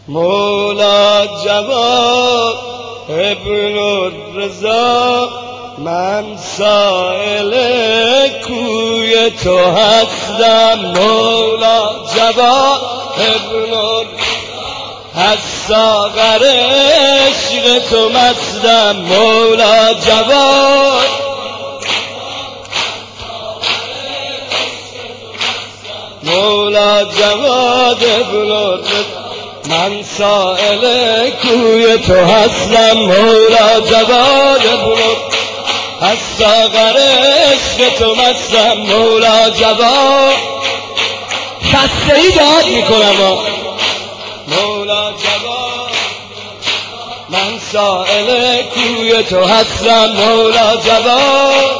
مولا جواد ابن الرضا من سائل کوی تو هستم. مولا جواد ابن از ساغر عشق تو مستم. مولا جواد مولا جواد ابن من سائل کوی تو هستم. مولا جواد ابن از ساغر عشق تو مستم. مولا جواد خسته‌ای داد میکنم. مولا جواد من سائل کوی تو هستم. مولا جواد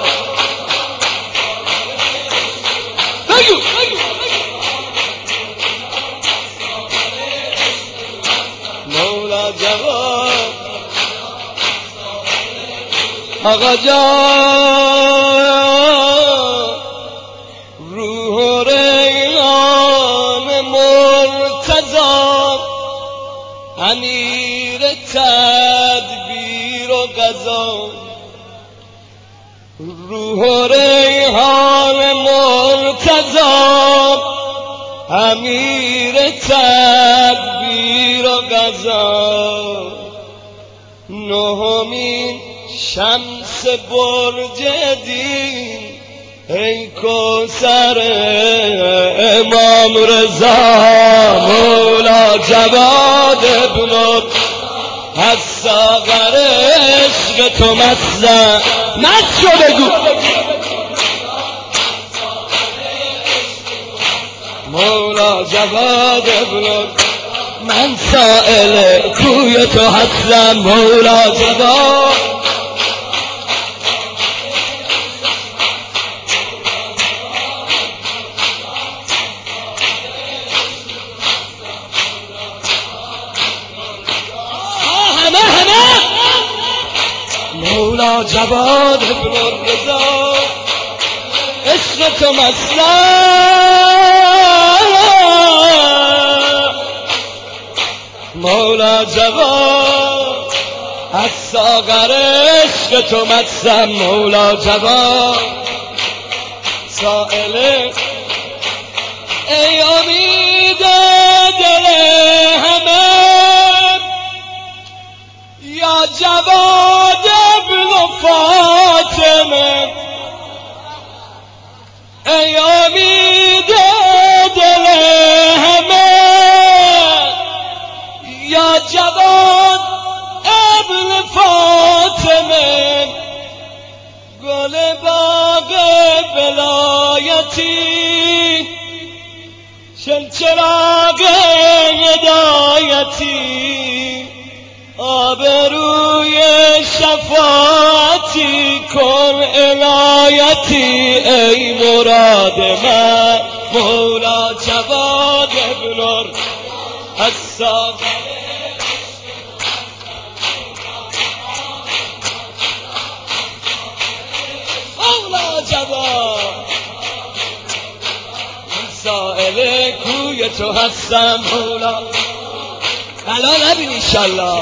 بگو مولا جواد آقا جان روح و ریحان مرتضی امیر تدبیر و قضا. روح و ریحان مرتضی امیر تدبیر و قضا. نهمین شمس برج دین ای کوثر امام رضا. مولا جواد ابن از ساغر عشق تو مستم. مست شو بگو مولا جواد ابن من سائل کوی تو هستم. مولا جواد مولا جواد ابن الرضا عشق تو مستم. مولا جواد از ساغر عشق تو مستم. مولا جواد سائل ای امید دل همه یا جواد ابن فاطمه. ای امید دل همه یا جواد ابن فاطمه. گل باغ ولایتی چراغ هدایتی آبروی شفاعتی کن عنایتی ای مراد من. مولا جواد ابن از ساغر مولا جواد من سائل کوی تو هستم. مولا بلا نبین انشالله.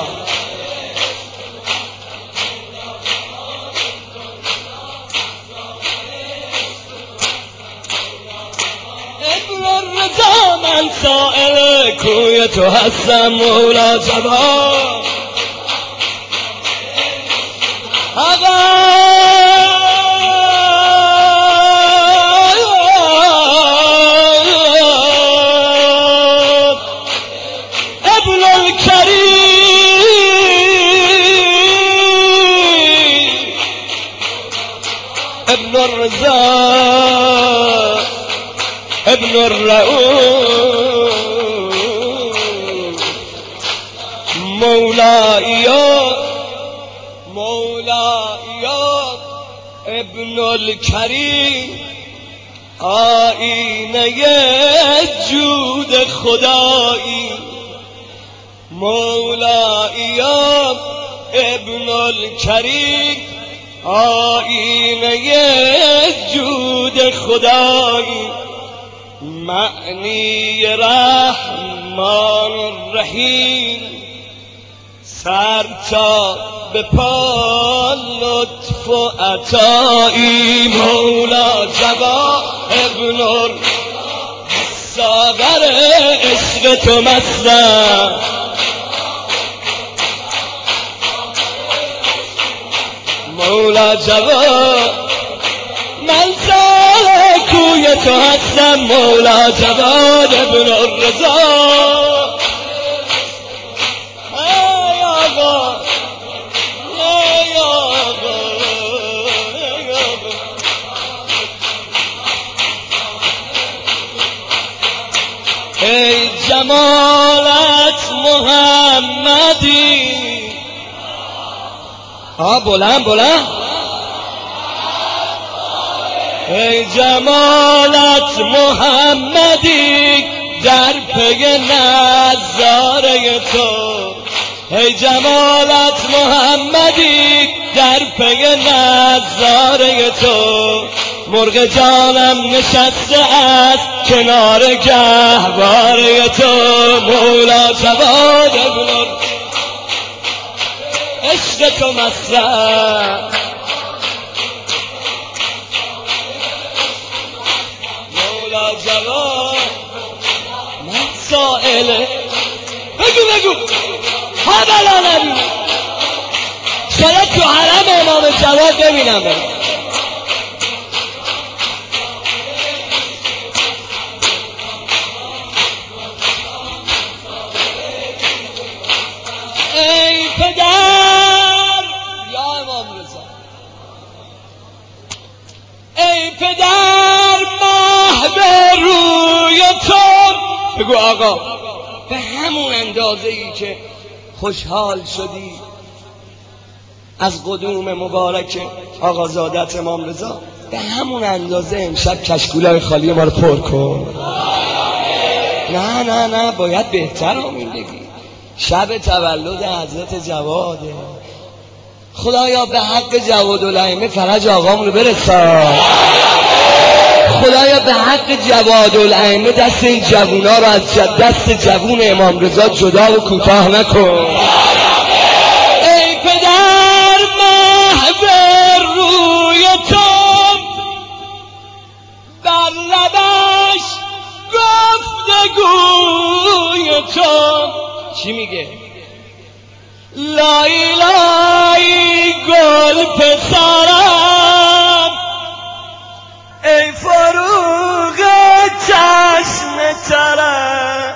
ابن الرضا من سائل کوی تو هستم. مولا جواد آقا ابن الكریم ابن الرضا ابن الرؤوف مولای ابن الکریم آینه جود خدایی. مولای ابن الکریم آینه جود خدایی. معنی رحمت رحمان الرحیم سر تا به پا لطف و عطایی مولا جواهر نور ساغر عشق تو مستم مولا جواهر من سال کوی تو هستم مولا جواد ابن الرضا ای آقا ای آقا ای آقا ای جمالت محمدی بلند بلند ای جمالت محمدی در پی نظاره تو ای جمالت محمدی در پی نظاره تو مرغ جانم نشسته است کنار گهواره تو مولا جواد ابن عشق تو مصرف جواد من سائله بگو ها بلا نبینی شاید تو حرم امام جواد ببینم ای پدر یا امام رضا ای پدر به روی تو بگو آقا به همون اندازه ای که خوشحال شدی از قدوم مبارک آقازادت امام رضا به همون اندازه امشب کشکولای خالی ما رو پر کن نه باید بهتر آمین بگی شب تولد حضرت جواده خدایا به حق جوادالائمه فرج آقامون رو برسان خدایا به حق جوادالائمه دست این جوونا رو از دست جوون امام رضا جدا و کوتاه نکن ای پدر محو روی تو بر لبش گفتگوی تو چی میگه لای لای گل پسرم ای فروغ چشم ترم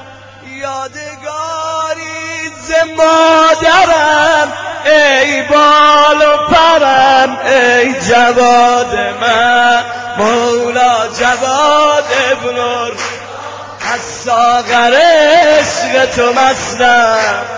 یادگاری ز مادرم ای بال و پرم ای جواد من مولا جواد ابن از ساغر عشق تو مستم